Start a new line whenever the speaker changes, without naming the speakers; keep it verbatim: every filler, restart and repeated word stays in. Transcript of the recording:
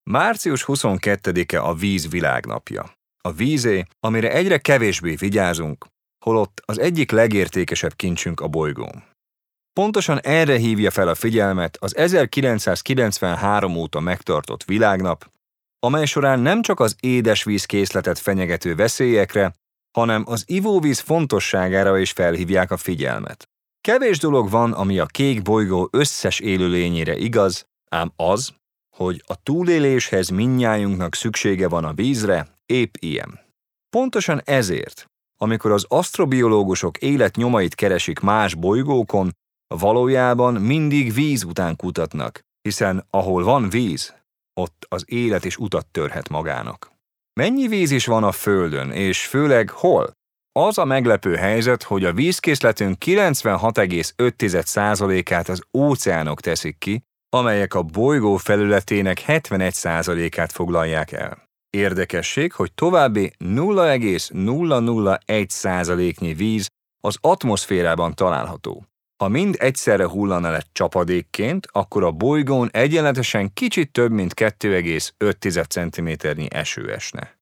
Március huszonkettedike a víz világnapja. A vízé, amire egyre kevésbé vigyázunk, holott az egyik legértékesebb kincsünk a bolygón. Pontosan erre hívja fel a figyelmet az ezerkilencszázkilencvenhárom óta megtartott világnap, amely során nem csak az édesvízkészletet fenyegető veszélyekre, hanem az ivóvíz fontosságára is felhívják a figyelmet. Kevés dolog van, ami a kék bolygó összes élőlényére igaz, ám az, hogy a túléléshez mindnyájunknak szüksége van a vízre, épp ilyen. Pontosan ezért, amikor az asztrobiológusok életnyomait keresik más bolygókon, valójában mindig víz után kutatnak, hiszen ahol van víz, ott az élet is utat törhet magának. Mennyi víz is van a Földön, és főleg hol? Az a meglepő helyzet, hogy a vízkészletünk kilencvenhat egész öt százalékát az óceánok teszik ki, amelyek a bolygó felületének hetvenegy százalékát foglalják el. Érdekesség, hogy további nulla egész nulla nulla egy százaléknyi víz az atmoszférában található. Ha mind egyszerre hullana le csapadékként, akkor a bolygón egyenletesen kicsit több mint kettő egész öt centiméternyi eső esne.